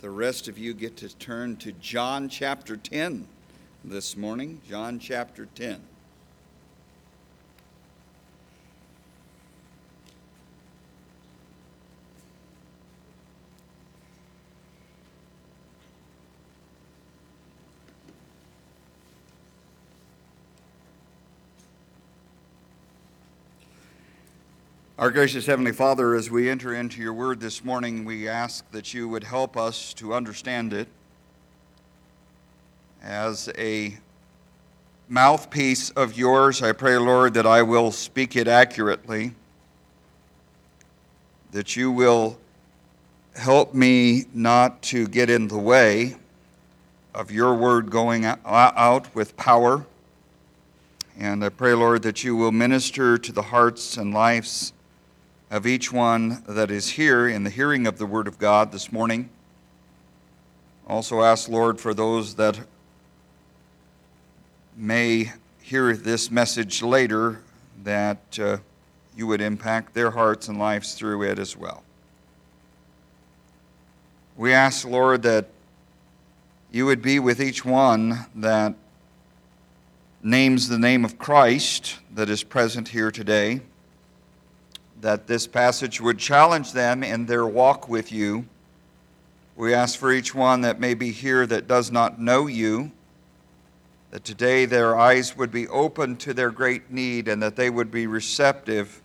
The rest of you get to turn to John chapter 10 this morning. John chapter 10. Our gracious Heavenly Father, as we enter into your word this morning, we ask that you would help us to understand it. As a mouthpiece of yours, I pray, Lord, that I will speak it accurately, that you will help me not to get in the way of your word going out with power. And I pray, Lord, that you will minister to the hearts and lives of each one that is here in the hearing of the Word of God this morning. Also ask, Lord, for those that may hear this message later, that you would impact their hearts and lives through it as well. We ask, Lord, that you would be with each one that names the name of Christ that is present here today, that this passage would challenge them in their walk with you. We ask for each one that may be here that does not know you, that today their eyes would be open to their great need and that they would be receptive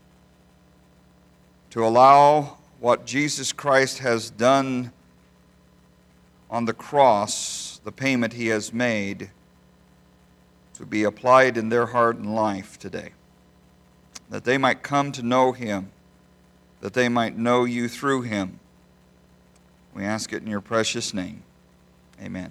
to allow what Jesus Christ has done on the cross, the payment he has made, to be applied in their heart and life today, that they might come to know him, that they might know you through him. We ask it in your precious name. Amen.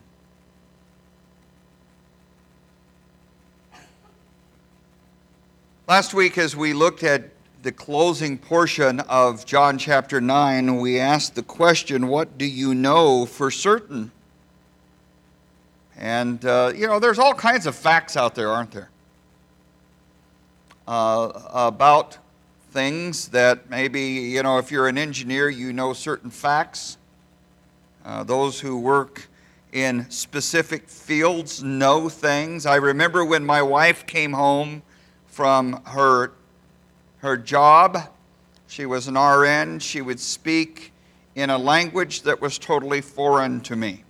Last week, as we looked at the closing portion of John chapter 9, we asked the question, what do you know for certain? And, there's all kinds of facts out there, aren't there? About things that maybe, if you're an engineer, you know certain facts. Those who work in specific fields know things. I remember when my wife came home from her job, she was an RN, she would speak in a language that was totally foreign to me.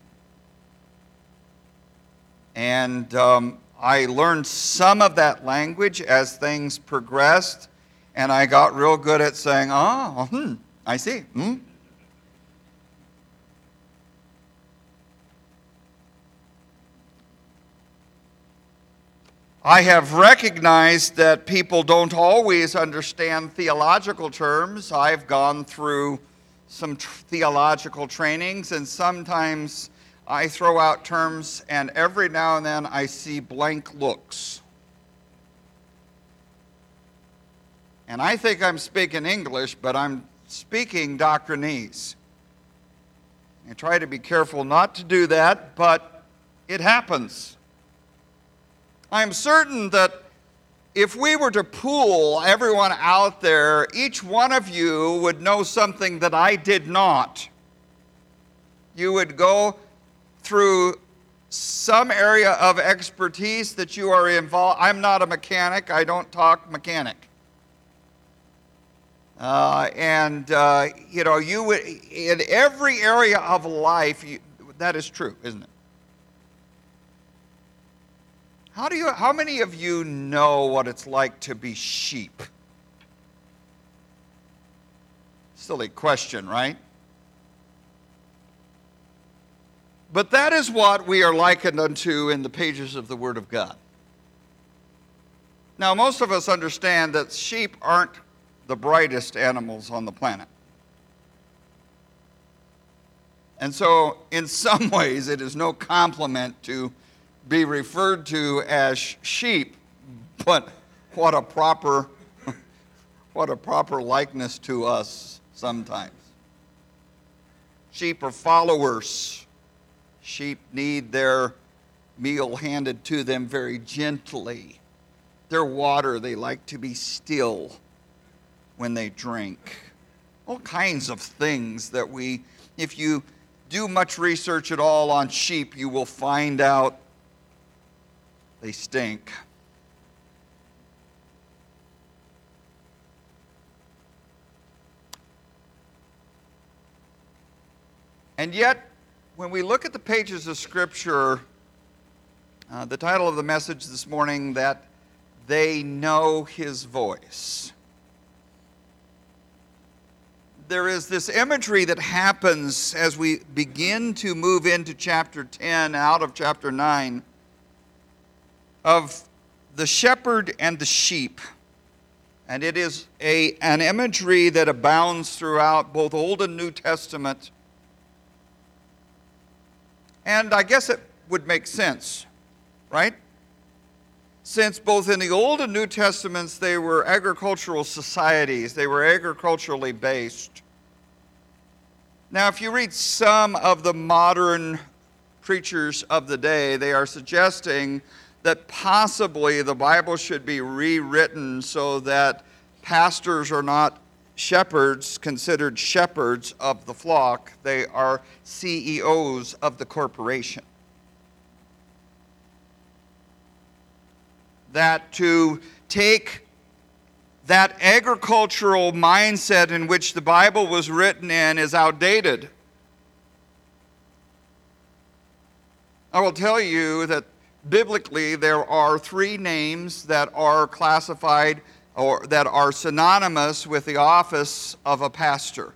And I learned some of that language as things progressed, and I got real good at saying, I see. I have recognized that people don't always understand theological terms. I've gone through some theological trainings, and sometimes I throw out terms, and every now and then I see blank looks. And I think I'm speaking English, but I'm speaking doctrinese. I try to be careful not to do that, but it happens. I'm certain that if we were to pool everyone out there, each one of you would know something that I did not. You would go through some area of expertise that you are involved. I'm not a mechanic. I don't talk mechanic. You would, in every area of life, that is true, isn't it? How many of you know what it's like to be sheep? Silly question, right? But that is what we are likened unto in the pages of the Word of God. Now, most of us understand that sheep aren't the brightest animals on the planet. And so, in some ways, it is no compliment to be referred to as sheep, but what a proper likeness to us sometimes. Sheep are followers. Sheep need their meal handed to them very gently. Their water, they like to be still when they drink. All kinds of things that if you do much research at all on sheep, you will find out they stink. And yet, when we look at the pages of Scripture, the title of the message this morning, that they know His voice. There is this imagery that happens as we begin to move into chapter 10, out of chapter 9, of the shepherd and the sheep. And it is an imagery that abounds throughout both Old and New Testament. And I guess it would make sense, right? Since both in the Old and New Testaments they were agricultural societies, they were agriculturally based. Now, if you read some of the modern preachers of the day, they are suggesting that possibly the Bible should be rewritten so that pastors are not shepherds considered shepherds of the flock. They are CEOs of the corporation. That to take that agricultural mindset in which the Bible was written in is outdated. I will tell you that biblically there are 3 names that are classified or that are synonymous with the office of a pastor.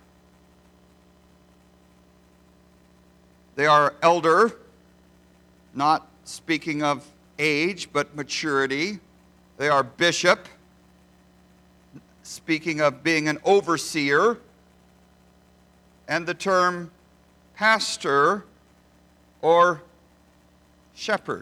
They are elder, not speaking of age, but maturity. They are bishop, speaking of being an overseer. And the term pastor or shepherd.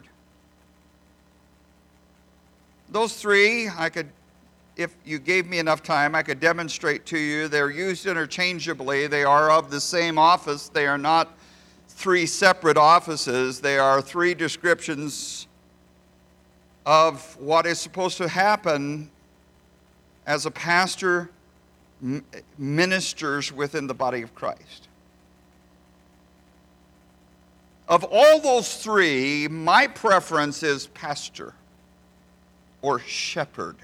Those 3, if you gave me enough time, I could demonstrate to you. They're used interchangeably. They are of the same office. They are not 3 separate offices. They are 3 descriptions of what is supposed to happen as a pastor ministers within the body of Christ. Of all those 3, my preference is pastor or shepherd.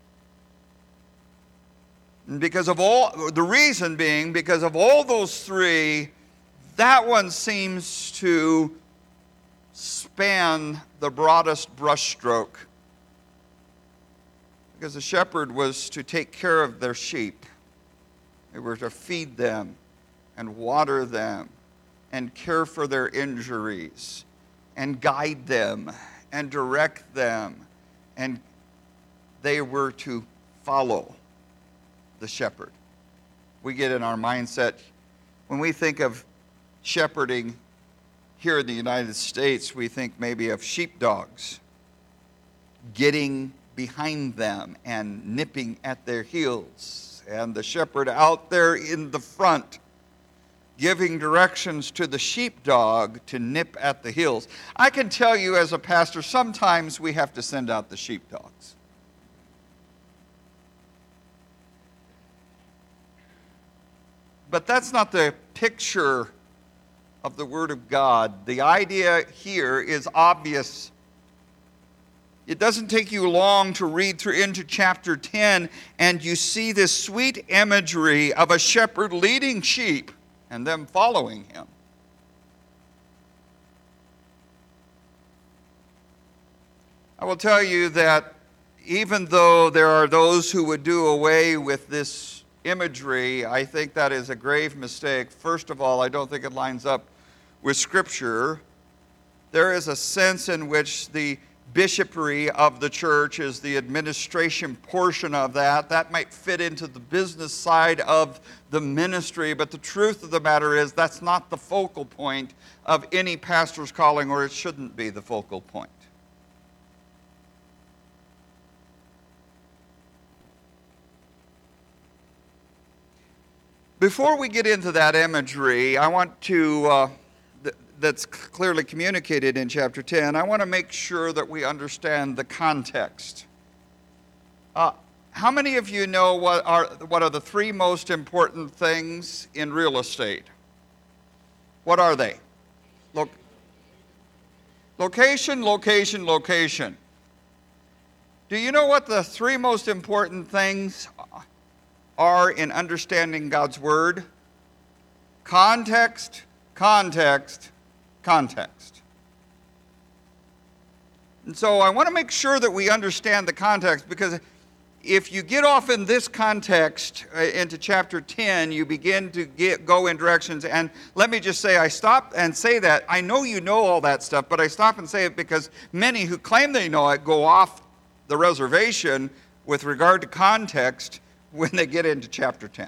Because of the reason being, because of all those 3, that one seems to span the broadest brushstroke. Because the shepherd was to take care of their sheep. They were to feed them and water them and care for their injuries and guide them and direct them. And they were to follow the shepherd. We get in our mindset, when we think of shepherding here in the United States, we think maybe of sheepdogs getting behind them and nipping at their heels, and the shepherd out there in the front giving directions to the sheepdog to nip at the heels. I can tell you as a pastor, sometimes we have to send out the sheepdogs. But that's not the picture of the Word of God. The idea here is obvious. It doesn't take you long to read through into chapter 10, and you see this sweet imagery of a shepherd leading sheep and them following him. I will tell you that even though there are those who would do away with this imagery, I think that is a grave mistake. First of all, I don't think it lines up with Scripture. There is a sense in which the bishopry of the church is the administration portion of that. That might fit into the business side of the ministry, but the truth of the matter is that's not the focal point of any pastor's calling, or it shouldn't be the focal point. Before we get into that imagery, I want to, that's clearly communicated in chapter 10, I want to make sure that we understand the context. How many of you know what are the 3 most important things in real estate? What are they? Look, location, location, location. Do you know what the three most important things are in understanding God's Word? Context, context, context. And so I want to make sure that we understand the context, because if you get off in this context into chapter 10, you begin to go in directions. And let me just say, I stop and say that. I know you know all that stuff, but I stop and say it because many who claim they know it go off the reservation with regard to context when they get into chapter 10.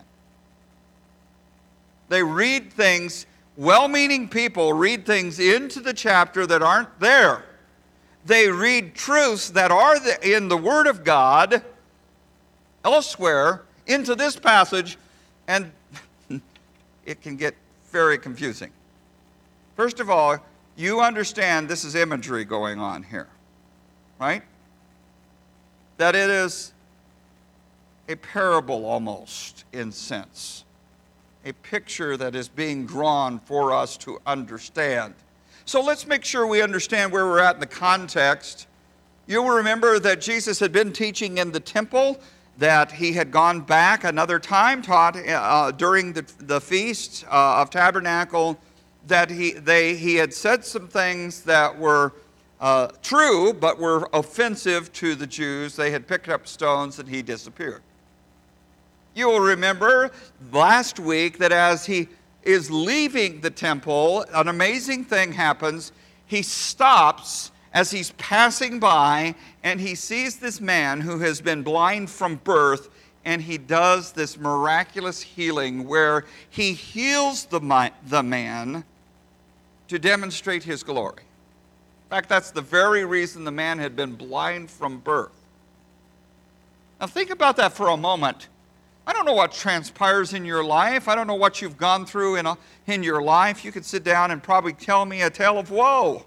They read things, well-meaning people read things into the chapter that aren't there. They read truths that are in the Word of God elsewhere into this passage, and it can get very confusing. First of all, you understand this is imagery going on here, right? That it is a parable almost, in sense. A picture that is being drawn for us to understand. So let's make sure we understand where we're at in the context. You'll remember that Jesus had been teaching in the temple, that he had gone back another time, taught during the Feast of Tabernacle, that he had said some things that were true, but were offensive to the Jews. They had picked up stones and he disappeared. You will remember last week that as he is leaving the temple, an amazing thing happens. He stops as he's passing by, and he sees this man who has been blind from birth, and he does this miraculous healing where he heals the man to demonstrate his glory. In fact, that's the very reason the man had been blind from birth. Now think about that for a moment. I don't know what transpires in your life. I don't know what you've gone through in your life. You could sit down and probably tell me a tale of woe.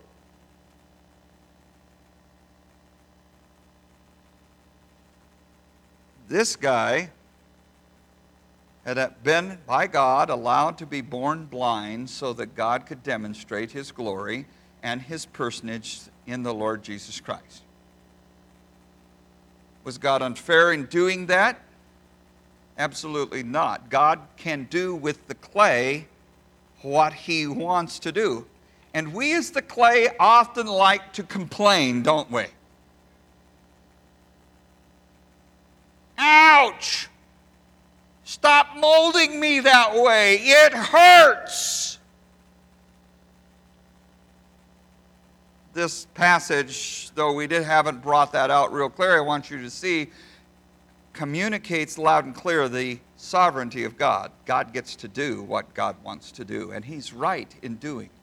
This guy had been, by God, allowed to be born blind so that God could demonstrate his glory and his personage in the Lord Jesus Christ. Was God unfair in doing that? Absolutely not. God can do with the clay what he wants to do. And we as the clay often like to complain, don't we? Ouch! Stop molding me that way. It hurts. This passage, though we haven't brought that out real clear, I want you to see, communicates loud and clear the sovereignty of God. God gets to do what God wants to do, and he's right in doing it.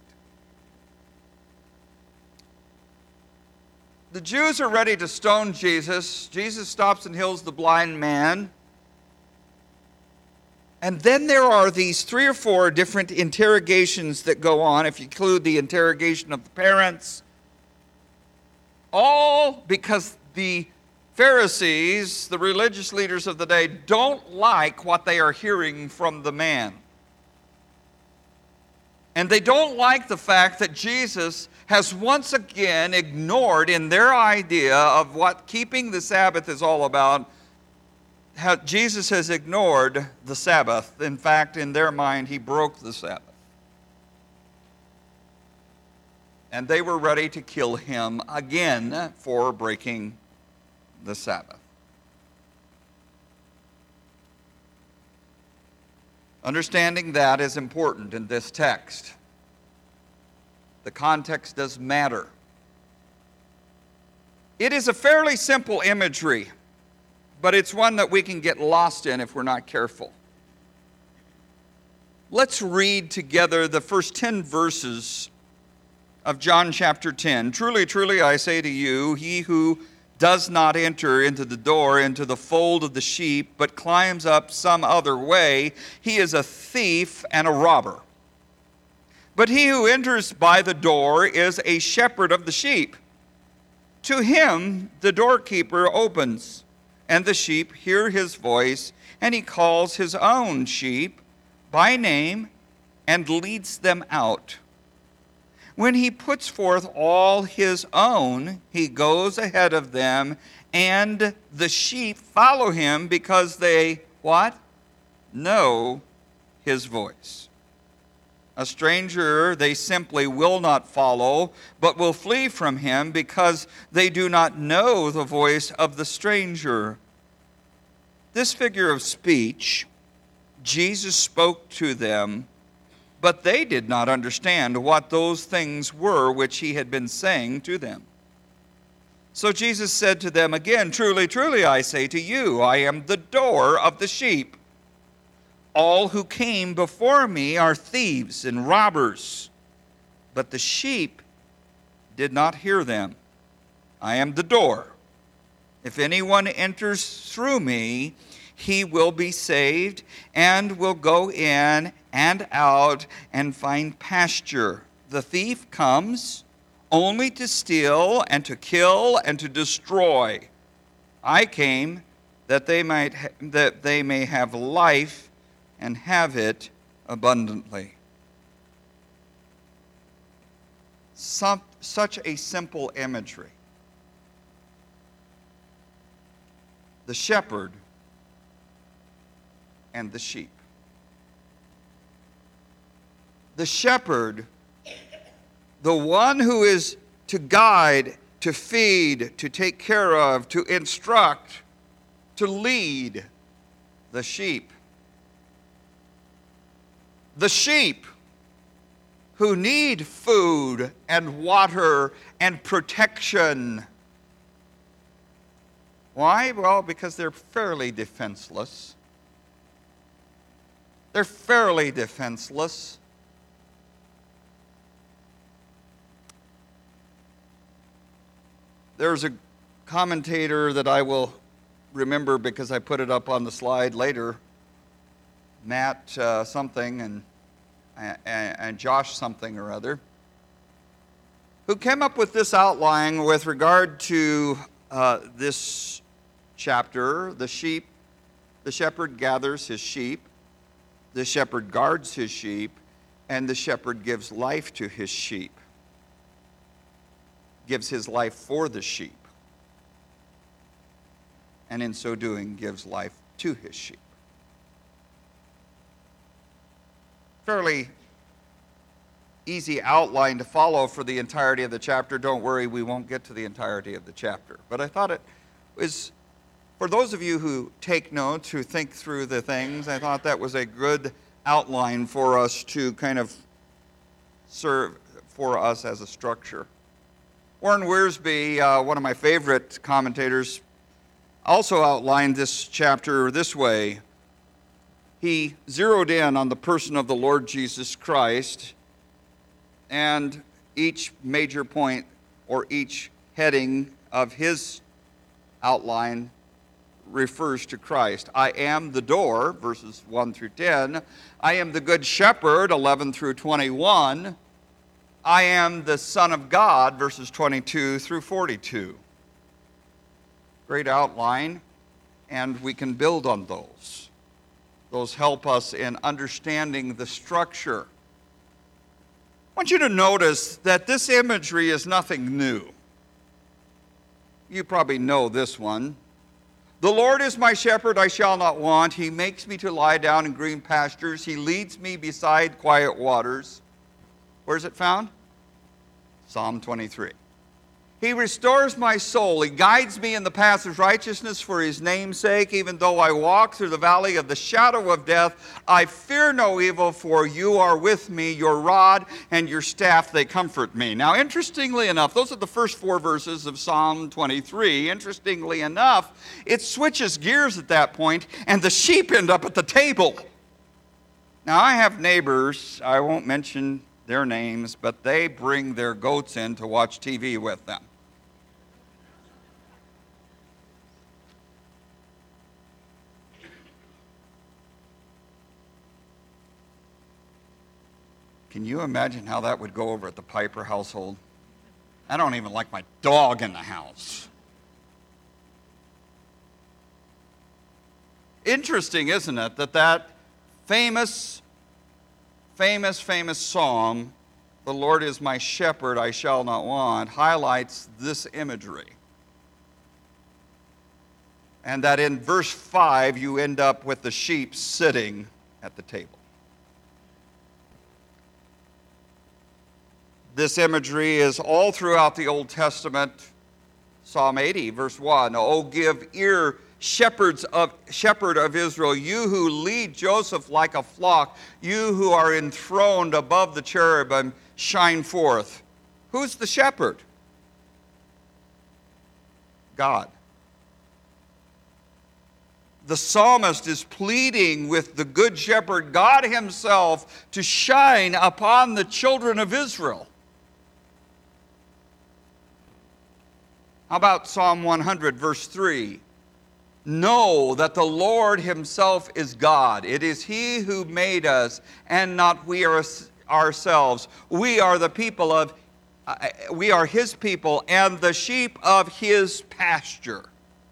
The Jews are ready to stone Jesus. Jesus stops and heals the blind man. And then there are these 3 or 4 different interrogations that go on, if you include the interrogation of the parents. All because the Pharisees, the religious leaders of the day, don't like what they are hearing from the man. And they don't like the fact that Jesus has once again ignored, in their idea of what keeping the Sabbath is all about, how Jesus has ignored the Sabbath. In fact, in their mind, he broke the Sabbath. And they were ready to kill him again for breaking the Sabbath. Understanding that is important in this text. The context does matter. It is a fairly simple imagery, but it's one that we can get lost in if we're not careful. Let's read together the first 10 verses of John chapter 10. Truly, truly, I say to you, he who does not enter into the door, into the fold of the sheep, but climbs up some other way, he is a thief and a robber. But he who enters by the door is a shepherd of the sheep. To him the doorkeeper opens, and the sheep hear his voice, and he calls his own sheep by name and leads them out. When he puts forth all his own, he goes ahead of them, and the sheep follow him because they, what? Know his voice. A stranger they simply will not follow, but will flee from him because they do not know the voice of the stranger. This figure of speech, Jesus spoke to them, but they did not understand what those things were which he had been saying to them. So Jesus said to them again, "Truly, truly, I say to you, I am the door of the sheep. All who came before me are thieves and robbers, but the sheep did not hear them. I am the door. If anyone enters through me, he will be saved and will go in and out and find pasture. The thief comes only to steal and to kill and to destroy. I came that they may have life and have it abundantly." Such a simple imagery. The shepherd and the sheep. The shepherd, the one who is to guide, to feed, to take care of, to instruct, to lead the sheep. The sheep who need food and water and protection. Why? Well, because they're fairly defenseless. They're fairly defenseless. There's a commentator that I will remember because I put it up on the slide later, Matt something and Josh something or other, who came up with this outline with regard to this chapter. The shepherd gathers his sheep, the shepherd guards his sheep, and the shepherd gives life to his sheep. Gives his life for the sheep, and in so doing gives life to his sheep. Fairly easy outline to follow for the entirety of the chapter. Don't worry, we won't get to the entirety of the chapter. But I thought it was, for those of you who take notes, who think through the things, I thought that was a good outline for us to kind of serve for us as a structure. Warren Wiersbe, one of my favorite commentators, also outlined this chapter this way. He zeroed in on the person of the Lord Jesus Christ, and each major point or each heading of his outline refers to Christ. I am the door, verses 1 through 10. I am the good shepherd, 11 through 21. I am the Son of God, verses 22 through 42. Great outline, and we can build on those. Those help us in understanding the structure. I want you to notice that this imagery is nothing new. You probably know this one. The Lord is my shepherd, I shall not want. He makes me to lie down in green pastures. He leads me beside quiet waters. Where's it found? Psalm 23. He restores my soul. He guides me in the paths of righteousness for his name's sake. Even though I walk through the valley of the shadow of death, I fear no evil, for you are with me. Your rod and your staff, they comfort me. Now, interestingly enough, those are the first 4 verses of Psalm 23. Interestingly enough, it switches gears at that point, and the sheep end up at the table. Now, I have neighbors, I won't mention their names, but they bring their goats in to watch TV with them. Can you imagine how that would go over at the Piper household? I don't even like my dog in the house. Interesting, isn't it, that famous famous psalm, "The Lord is my shepherd, I shall not want," highlights this imagery. And that in verse 5, you end up with the sheep sitting at the table. This imagery is all throughout the Old Testament. Psalm 80, verse 1, "Oh, give ear, shepherd of Israel, you who lead Joseph like a flock, you who are enthroned above the cherubim, shine forth." Who's the shepherd? God. The psalmist is pleading with the good shepherd, God himself, to shine upon the children of Israel. How about Psalm 100, verse 3? "Know that the Lord himself is God. It is he who made us, and not we ourselves. We are his people, and the sheep of his pasture."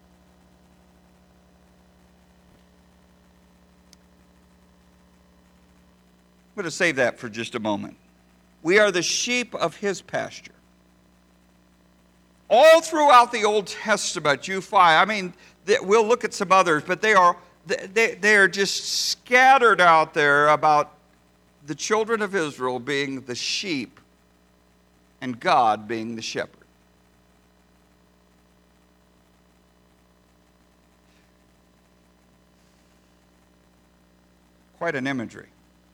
I'm going to save that for just a moment. We are the sheep of his pasture. All throughout the Old Testament you find, we'll look at some others, but they are just scattered out there about the children of Israel being the sheep and God being the shepherd. Quite an imagery.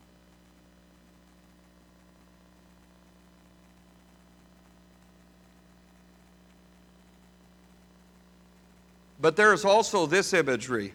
But there is also this imagery.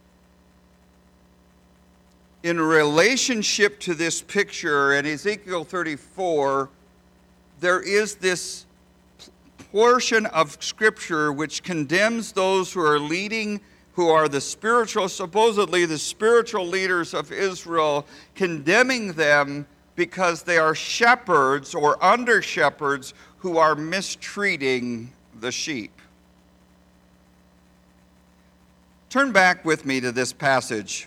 In relationship to this picture in Ezekiel 34, there is this portion of Scripture which condemns those who are leading, who are supposedly the spiritual leaders of Israel, condemning them because they are shepherds or under shepherds who are mistreating the sheep. Turn back with me to this passage.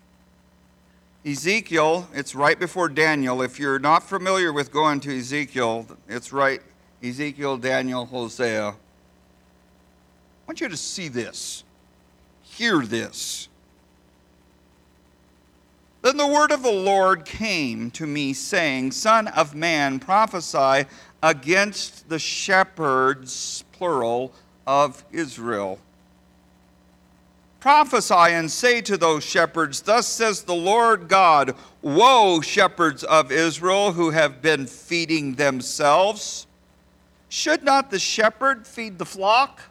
Ezekiel, it's right before Daniel. If you're not familiar with going to Ezekiel, it's right, Ezekiel, Daniel, Hosea. I want you to see this, hear this. "Then the word of the Lord came to me, saying, Son of man, prophesy against the shepherds," plural, "of Israel. Prophesy and say to those shepherds, Thus says the Lord God, Woe, shepherds of Israel, who have been feeding themselves. Should not the shepherd feed the flock?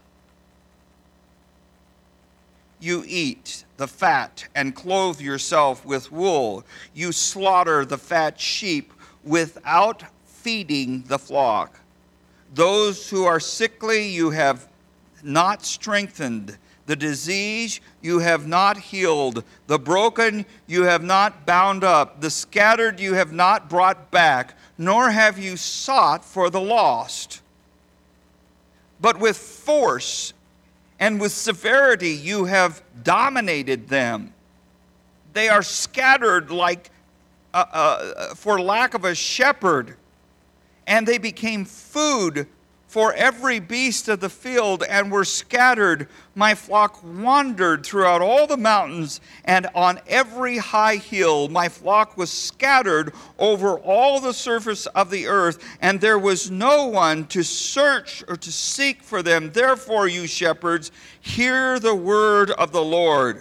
You eat the fat and clothe yourself with wool. You slaughter the fat sheep without feeding the flock. Those who are sickly you have not strengthened. The disease you have not healed. The broken you have not bound up. The scattered you have not brought back, nor have you sought for the lost. But with force and with severity you have dominated them. They are scattered like for lack of a shepherd, and they became food for every beast of the field, and were scattered. My flock wandered throughout all the mountains, and on every high hill. My flock was scattered over all the surface of the earth, and there was no one to search or to seek for them. Therefore, you shepherds, hear the word of the Lord.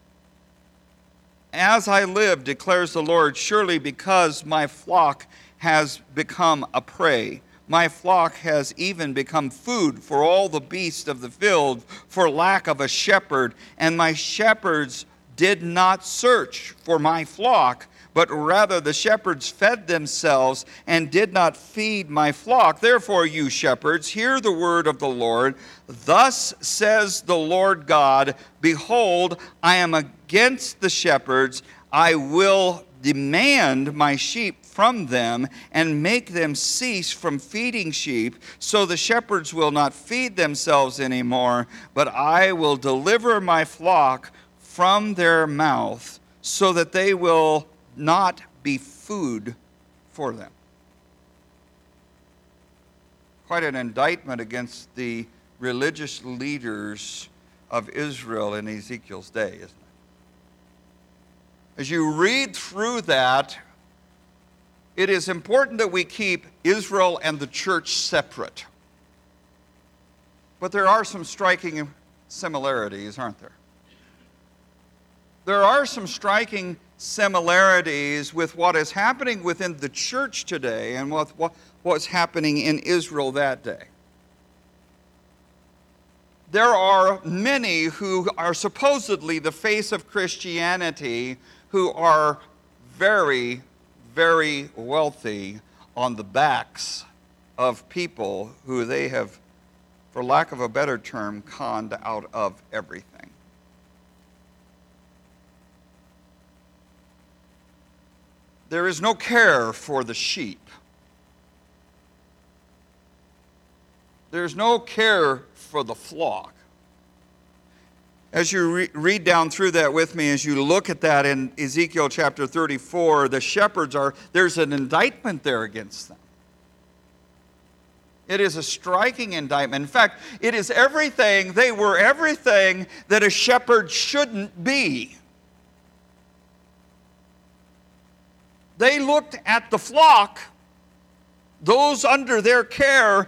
As I live, declares the Lord, surely because my flock has become a prey, my flock has even become food for all the beasts of the field, for lack of a shepherd. And my shepherds did not search for my flock, but rather the shepherds fed themselves and did not feed my flock. Therefore, you shepherds, hear the word of the Lord. Thus says the Lord God, Behold, I am against the shepherds. I will demand my sheep from them and make them cease from feeding sheep, so the shepherds will not feed themselves anymore, but I will deliver my flock from their mouth, so that they will not be food for them. Quite an indictment against the religious leaders of Israel in Ezekiel's day, isn't it? As you read through that, it is important that we keep Israel and the church separate. But there are some striking similarities, aren't there? There are some striking similarities with what is happening within the church today and with what was happening in Israel that day. There are many who are supposedly the face of Christianity who are very, very wealthy on the backs of people who they have, for lack of a better term, conned out of everything. There is no care for the sheep. There's no care for the flock. As you read down through that with me, as you look at that in Ezekiel chapter 34, the shepherds there's an indictment there against them. It is a striking indictment. In fact, it is everything, they were everything that a shepherd shouldn't be. They looked at the flock, those under their care,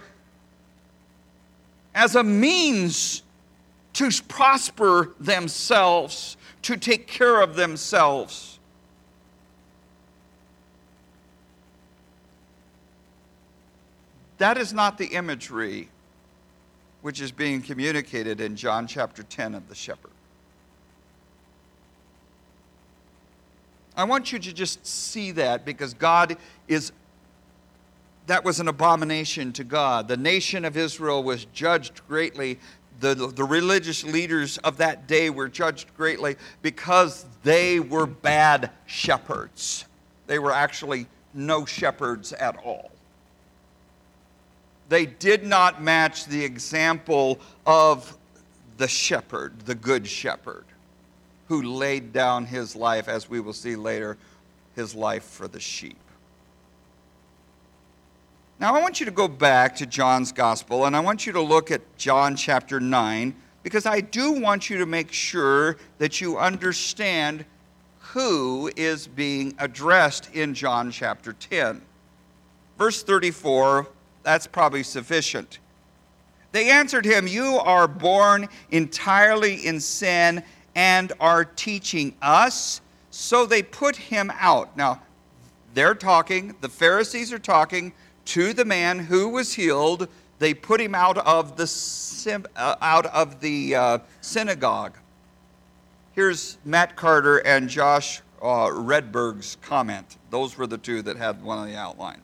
as a means to prosper themselves, to take care of themselves. That is not the imagery which is being communicated in John chapter 10 of the shepherd. I want you to just see that, because that was an abomination to God. The nation of Israel was judged greatly. The religious leaders of that day were judged greatly because they were bad shepherds. They were actually no shepherds at all. They did not match the example of the shepherd, the good shepherd, who laid down his life, as we will see later, his life for the sheep. Now I want you to go back to John's Gospel, and I want you to look at John chapter 9, because I do want you to make sure that you understand who is being addressed in John chapter 10. Verse 34, that's probably sufficient. They answered him, "You are born entirely in sin and are teaching us." So they put him out. Now, they're talking, the Pharisees are talking to the man who was healed. They put him out of the synagogue. Here's Matt Carter and Josh Redberg's comment. Those were the two that had one of the outlines.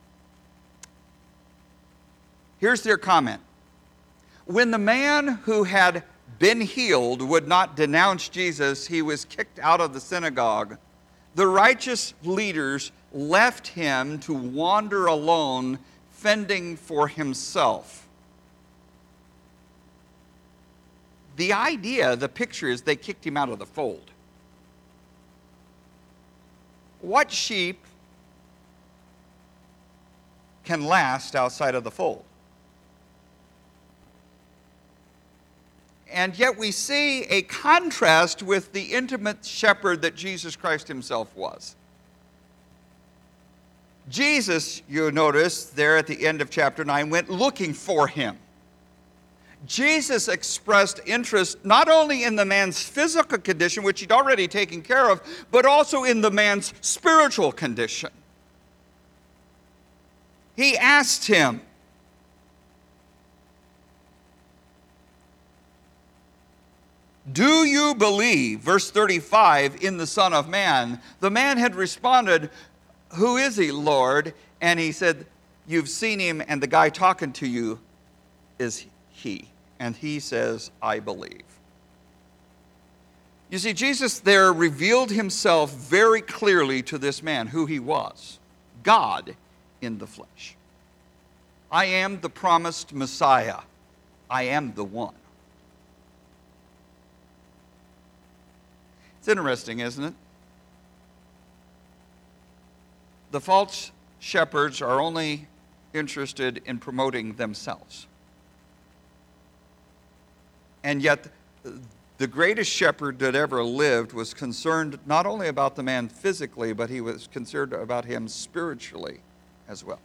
Here's their comment. When the man who had been healed would not denounce Jesus, he was kicked out of the synagogue. The righteous leaders left him to wander alone, fending for himself. The idea, the picture is they kicked him out of the fold. What sheep can last outside of the fold? And yet we see a contrast with the intimate shepherd that Jesus Christ himself was. Jesus, you notice there at the end of chapter 9, went looking for him. Jesus expressed interest not only in the man's physical condition, which he'd already taken care of, but also in the man's spiritual condition. He asked him, "Do you believe," verse 35, "in the Son of Man?" The man had responded, "Who is he, Lord?" And he said, "You've seen him, and the guy talking to you is he." And he says, "I believe." You see, Jesus there revealed himself very clearly to this man, who he was. God in the flesh. I am the promised Messiah. I am the one. It's interesting, isn't it? the false shepherds are only interested in promoting themselves. And yet, the greatest shepherd that ever lived was concerned not only about the man physically, but he was concerned about him spiritually as well.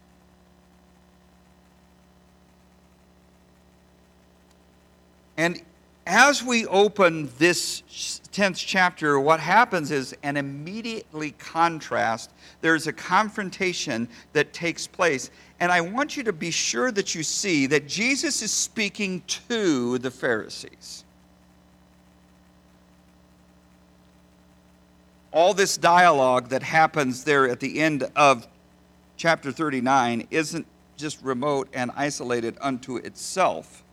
And as we open this 10th chapter, what happens is an immediately contrast. There's a confrontation that takes place. And I want you to be sure that you see that Jesus is speaking to the Pharisees. All this dialogue that happens there at the end of chapter 39 isn't just remote and isolated unto itself.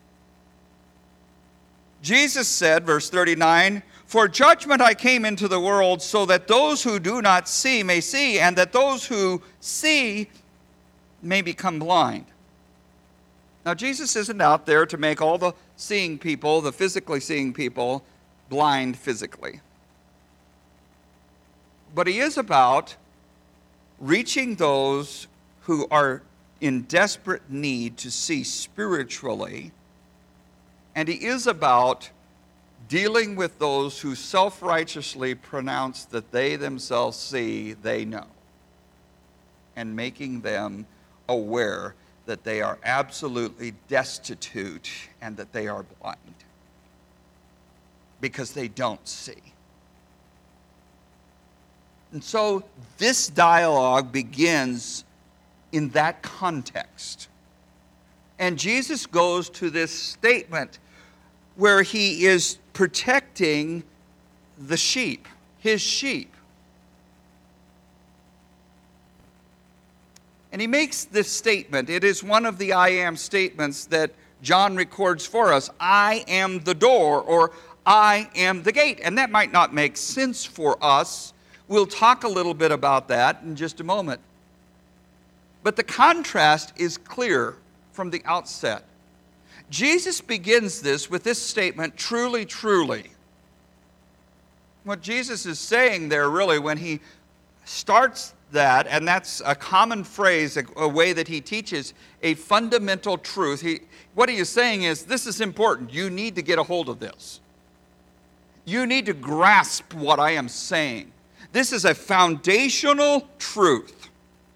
Jesus said, verse 39, "For judgment I came into the world, so that those who do not see may see, and that those who see may become blind." Now, Jesus isn't out there to make all the seeing people, the physically seeing people, blind physically. But he is about reaching those who are in desperate need to see spiritually. And he is about dealing with those who self-righteously pronounce that they themselves see, they know, and making them aware that they are absolutely destitute and that they are blind because they don't see. And so this dialogue begins in that context. And Jesus goes to this statement where he is protecting the sheep, his sheep. And he makes this statement. It is one of the I am statements that John records for us. I am the door, or I am the gate. And that might not make sense for us. We'll talk a little bit about that in just a moment. But the contrast is clear from the outset. Jesus begins this with this statement, truly, truly. What Jesus is saying there really when he starts that, and that's a common phrase, a way that he teaches a fundamental truth. What he is saying is, this is important. You need to get a hold of this. You need to grasp what I am saying. This is a foundational truth.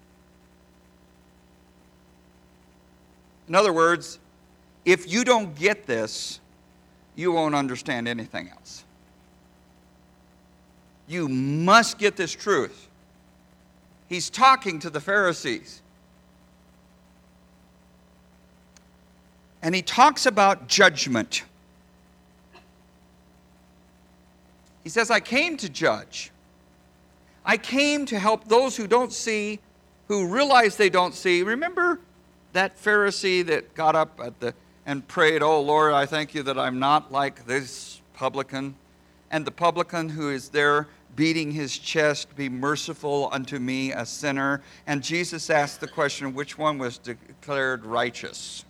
In other words, if you don't get this, you won't understand anything else. You must get this truth. He's talking to the Pharisees. And he talks about judgment. He says, I came to judge. I came to help those who don't see, who realize they don't see. Remember that Pharisee that got up and prayed, "Oh Lord, I thank you that I'm not like this publican." And the publican who is there beating his chest, "Be merciful unto me, a sinner." And Jesus asked the question, which one was declared righteous?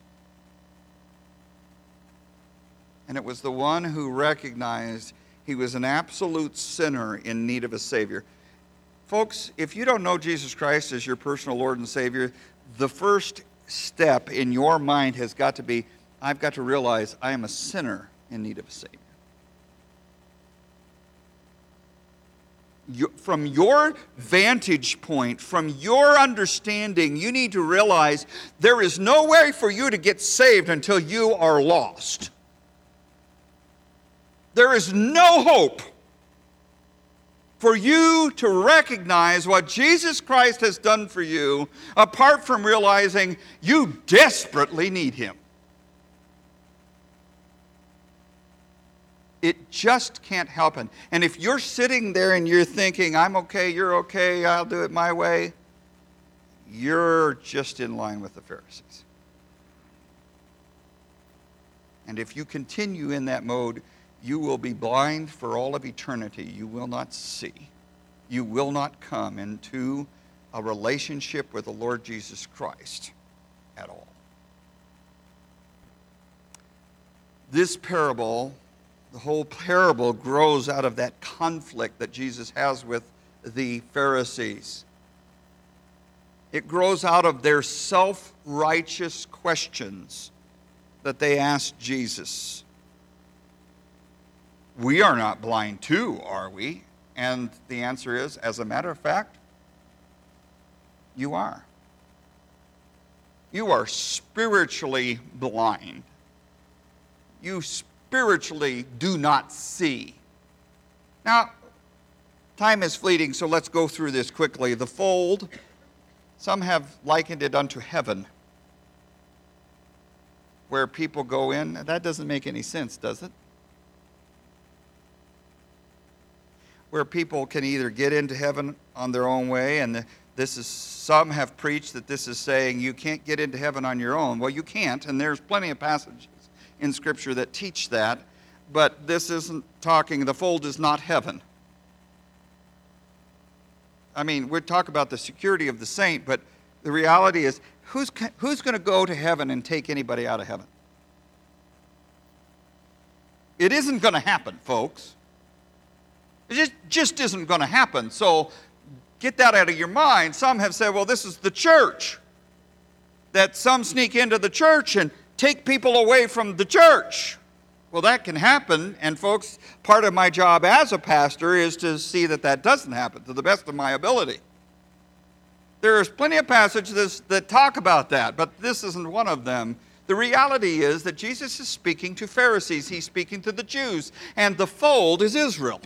And it was the one who recognized he was an absolute sinner in need of a Savior. Folks, if you don't know Jesus Christ as your personal Lord and Savior, the first step in your mind has got to be, I've got to realize I am a sinner in need of a Savior. From your vantage point, from your understanding, you need to realize there is no way for you to get saved until you are lost. There is no hope for you to recognize what Jesus Christ has done for you apart from realizing you desperately need Him. It just can't happen. And if you're sitting there and you're thinking, I'm okay, you're okay, I'll do it my way, you're just in line with the Pharisees. And if you continue in that mode, you will be blind for all of eternity. You will not see. You will not come into a relationship with the Lord Jesus Christ at all. This parable, the whole parable, grows out of that conflict that Jesus has with the Pharisees. It grows out of their self-righteous questions that they asked Jesus. We are not blind too, are we? And the answer is, as a matter of fact, you are. You are spiritually blind. You spiritually do not see. Now, time is fleeting, so let's go through this quickly. The fold, some have likened it unto heaven, where people go in. That doesn't make any sense, does it? Where people can either get into heaven on their own way, and some have preached that this is saying you can't get into heaven on your own. Well, you can't, and there's plenty of passages in Scripture that teach that, but this isn't talking, the fold is not heaven. I mean, we talk about the security of the saint, but the reality is, who's going to go to heaven and take anybody out of heaven? It isn't going to happen, folks. It just isn't going to happen. So get that out of your mind. Some have said, well, this is the church. That some sneak into the church and take people away from the church. Well, that can happen. And folks, part of my job as a pastor is to see that that doesn't happen to the best of my ability. There's plenty of passages that talk about that, but this isn't one of them. The reality is that Jesus is speaking to Pharisees. He's speaking to the Jews. And the fold is Israel.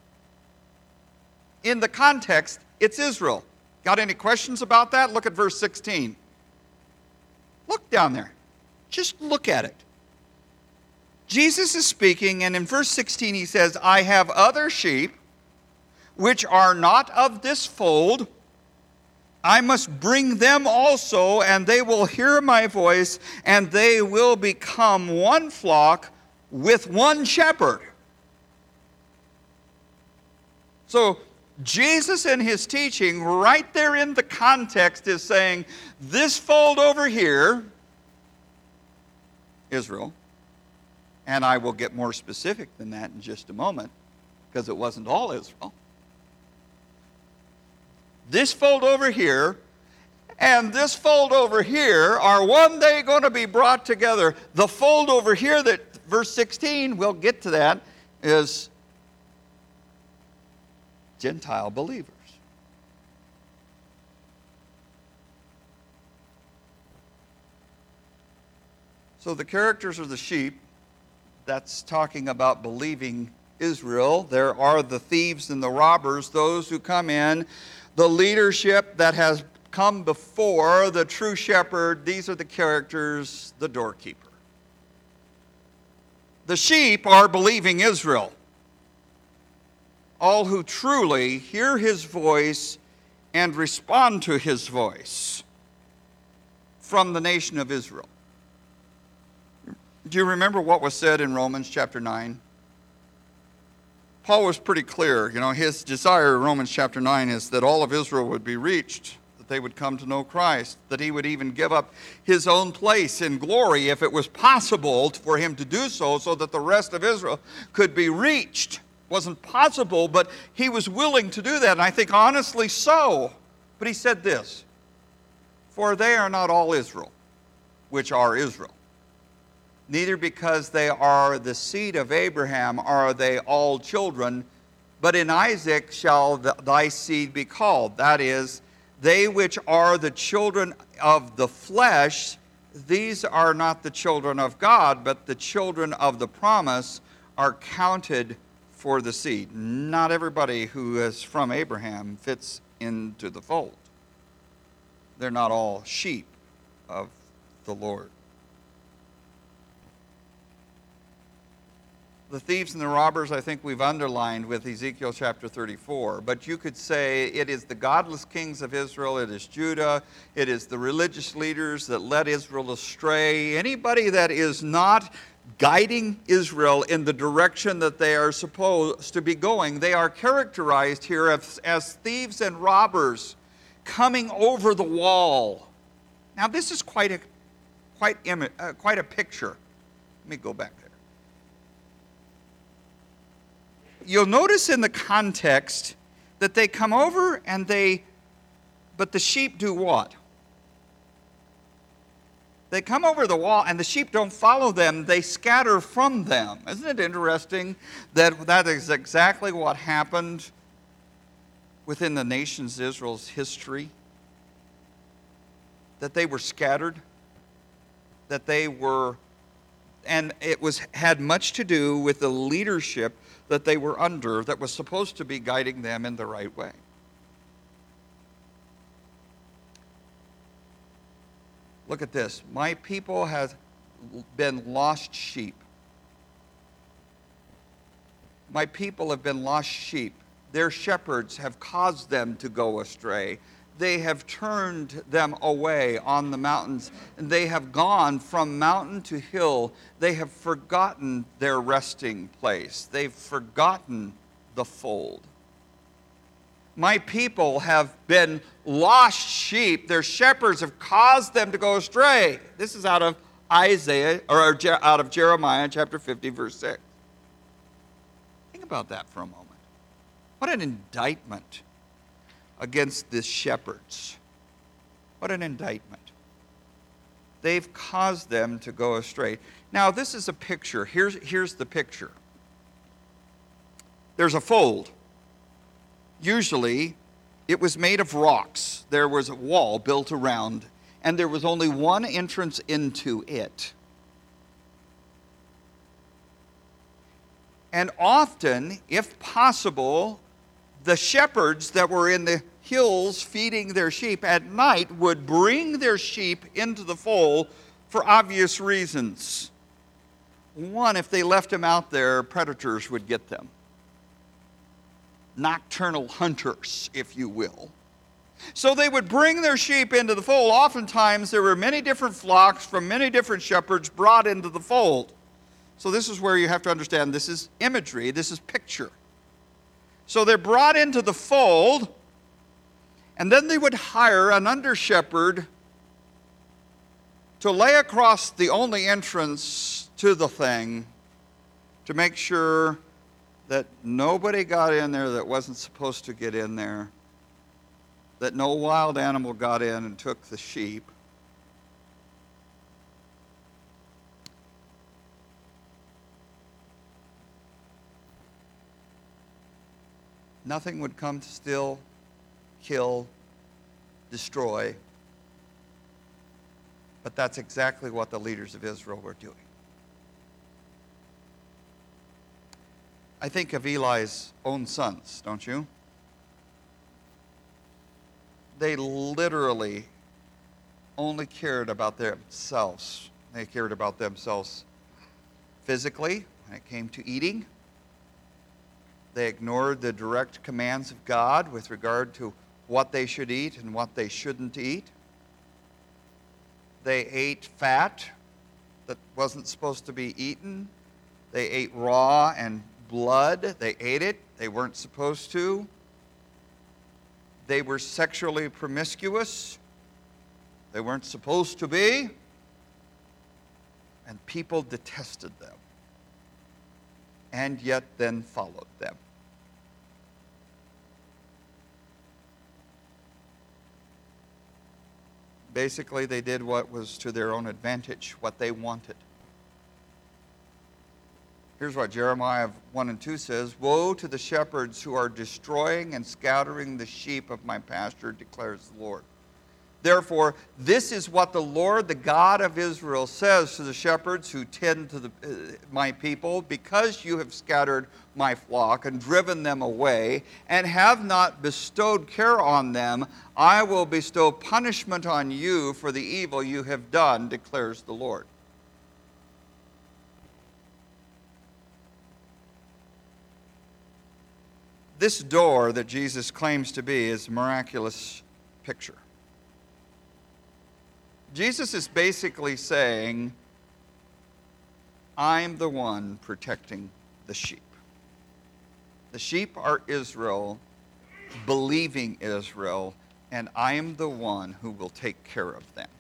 In the context, it's Israel. Got any questions about that? Look at verse 16. Look down there. Just look at it. Jesus is speaking, and in verse 16 he says, I have other sheep which are not of this fold. I must bring them also, and they will hear my voice, and they will become one flock with one shepherd. So Jesus in his teaching, right there in the context, is saying, this fold over here, Israel, and I will get more specific than that in just a moment, because it wasn't all Israel. This fold over here and this fold over here are one day going to be brought together. The fold over here that, verse 16, we'll get to that, is Gentile believers. So the characters are the sheep. That's talking about believing Israel. There are the thieves and the robbers, those who come in. The leadership that has come before the true shepherd. These are the characters, the doorkeeper. The sheep are believing Israel. All who truly hear his voice and respond to his voice from the nation of Israel. Do you remember what was said in Romans chapter 9? Paul was pretty clear. You know, his desire in Romans chapter 9 is that all of Israel would be reached, that they would come to know Christ, that he would even give up his own place in glory if it was possible for him to do so that the rest of Israel could be reached. It wasn't possible, but he was willing to do that, and I think honestly so. But he said this, for they are not all Israel, which are Israel. Neither because they are the seed of Abraham are they all children, but in Isaac shall thy seed be called. That is, they which are the children of the flesh, these are not the children of God, but the children of the promise are counted for the seed. Not everybody who is from Abraham fits into the fold. They're not all sheep of the Lord. The thieves and the robbers, I think we've underlined with Ezekiel chapter 34. But you could say it is the godless kings of Israel, it is Judah, it is the religious leaders that led Israel astray. Anybody that is not guiding Israel in the direction that they are supposed to be going, they are characterized here as thieves and robbers coming over the wall. Now this is quite a picture. Let me go back there. You'll notice in the context that they come over but the sheep do what? They come over the wall, and the sheep don't follow them. They scatter from them. Isn't it interesting that that is exactly what happened within the nation's Israel's history? That they were scattered, that they were, and it had much to do with the leadership that they were under that was supposed to be guiding them in the right way. Look at this. My people have been lost sheep. My people have been lost sheep. Their shepherds have caused them to go astray. They have turned them away on the mountains, and they have gone from mountain to hill. They have forgotten their resting place. They've forgotten the fold. My people have been lost sheep. Their shepherds have caused them to go astray. This is out of out of Jeremiah chapter 50, verse 6. Think about that for a moment. What an indictment against the shepherds. What an indictment. They've caused them to go astray. Now, this is a picture. Here's the picture. There's a fold. Usually, it was made of rocks. There was a wall built around, and there was only one entrance into it. And often, if possible, the shepherds that were in the hills feeding their sheep at night would bring their sheep into the fold for obvious reasons. One, if they left them out there, predators would get them. Nocturnal hunters, if you will. So they would bring their sheep into the fold. Oftentimes there were many different flocks from many different shepherds brought into the fold. So this is where you have to understand this is imagery, this is picture. So they're brought into the fold, and then they would hire an under-shepherd to lay across the only entrance to the thing to make sure that nobody got in there that wasn't supposed to get in there, that no wild animal got in and took the sheep. Nothing would come to steal, kill, destroy. But that's exactly what the leaders of Israel were doing. I think of Eli's own sons, don't you? They literally only cared about themselves. They cared about themselves physically when it came to eating. They ignored the direct commands of God with regard to what they should eat and what they shouldn't eat. They ate fat that wasn't supposed to be eaten. They ate raw and blood. They ate it. They weren't supposed to. They were sexually promiscuous. They weren't supposed to be. And people detested them, and yet then followed them. Basically, they did what was to their own advantage, what they wanted. Here's what Jeremiah 1 and 2 says, "Woe to the shepherds who are destroying and scattering the sheep of my pasture, declares the Lord. Therefore, this is what the Lord, the God of Israel, says to the shepherds who tend to my people, because you have scattered my flock and driven them away, and have not bestowed care on them, I will bestow punishment on you for the evil you have done, declares the Lord." This door that Jesus claims to be is a miraculous picture. Jesus is basically saying, I'm the one protecting the sheep. The sheep are Israel, believing Israel, and I am the one who will take care of them.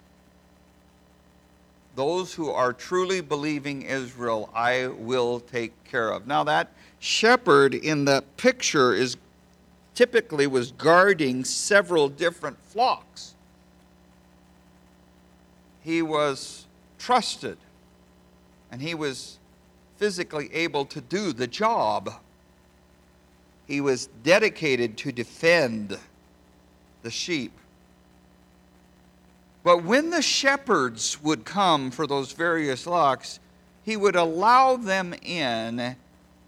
Those who are truly believing Israel, I will take care of. Now that shepherd in the picture typically was guarding several different flocks. he was trusted, and he was physically able to do the job. He was dedicated to defend the sheep. But when the shepherds would come for those various flocks, he would allow them in.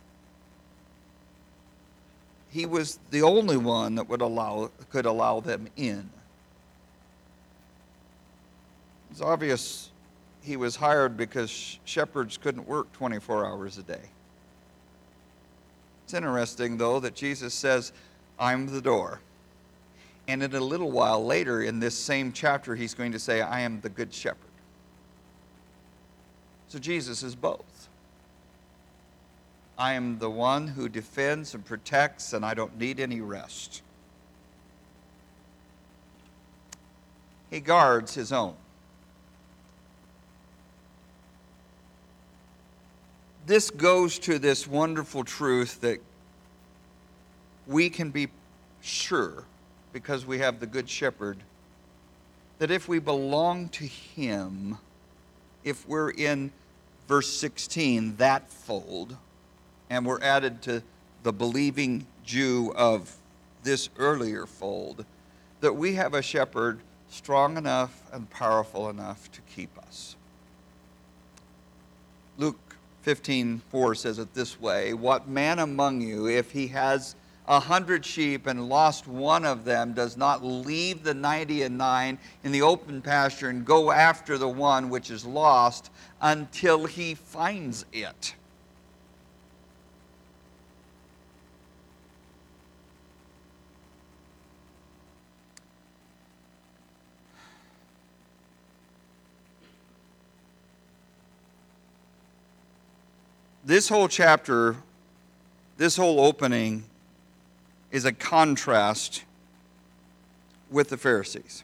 He was the only one that could allow them in. It's obvious he was hired because shepherds couldn't work 24 hours a day. It's interesting, though, that Jesus says, I'm the door. And in a little while later in this same chapter, he's going to say, I am the good shepherd. So Jesus is both. I am the one who defends and protects, and I don't need any rest. He guards his own. This goes to this wonderful truth that we can be sure, because we have the Good Shepherd, that if we belong to him, if we're in verse 16, that fold, and we're added to the believing Jew of this earlier fold, that we have a shepherd strong enough and powerful enough to keep us. Luke 15:4 says it this way, what man among you, if he has 100 sheep and lost one of them, does not leave the 99 in the open pasture and go after the one which is lost until he finds it? This whole chapter, this whole opening is a contrast with the Pharisees.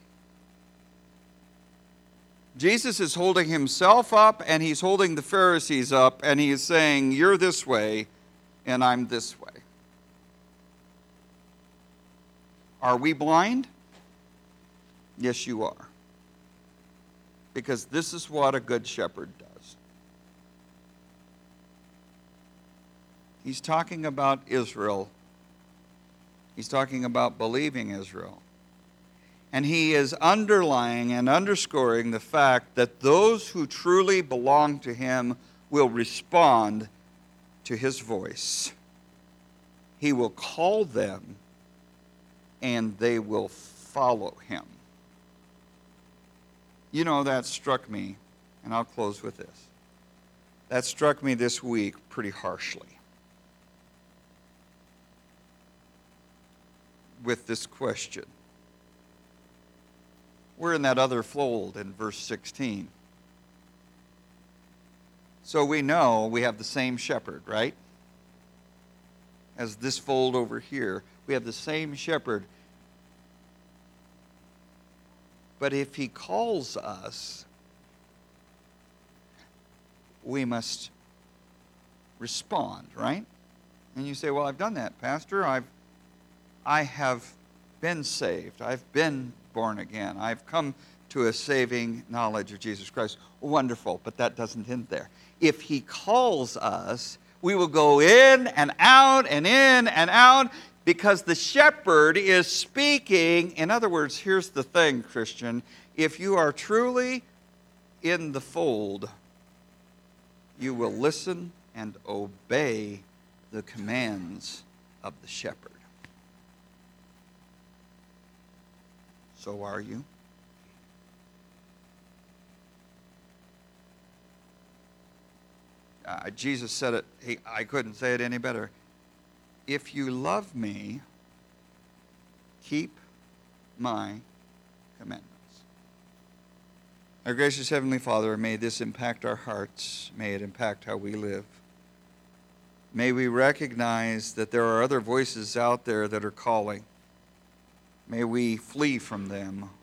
Jesus is holding himself up and he's holding the Pharisees up, and he is saying, you're this way and I'm this way. Are we blind? Yes, you are. Because this is what a good shepherd does. He's talking about Israel. He's talking about believing Israel. And he is underlying and underscoring the fact that those who truly belong to him will respond to his voice. He will call them, and they will follow him. You know, that struck me, and I'll close with this. That struck me this week pretty harshly. With this question. We're in that other fold in verse 16. So we know we have the same shepherd, right? As this fold over here. We have the same shepherd. But if he calls us, we must respond, right? And you say, well, I've done that, Pastor. I have been saved. I've been born again. I've come to a saving knowledge of Jesus Christ. Wonderful, but that doesn't end there. If he calls us, we will go in and out and in and out because the shepherd is speaking. In other words, here's the thing, Christian. If you are truly in the fold, you will listen and obey the commands of the shepherd. So are you? Jesus said it, I couldn't say it any better. If you love me, keep my commandments. Our gracious Heavenly Father, may this impact our hearts. May it impact how we live. May we recognize that there are other voices out there that are calling. May we flee from them